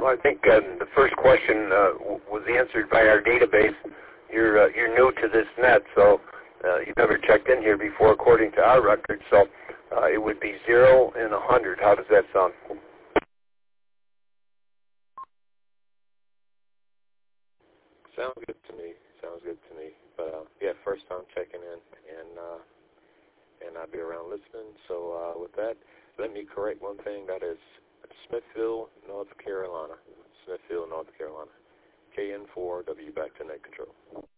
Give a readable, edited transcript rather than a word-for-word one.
Well, I think the first question was answered by our database. You're new to this net, so you've never checked in here before, according to our record. So it would be 0 and 100. How does that sound? Sounds good to me. But yeah, first time checking in, and I'll be around listening. So with that, let me correct one thing. That is Smithville, North Carolina. Smithville, North Carolina. KN4W back to net control.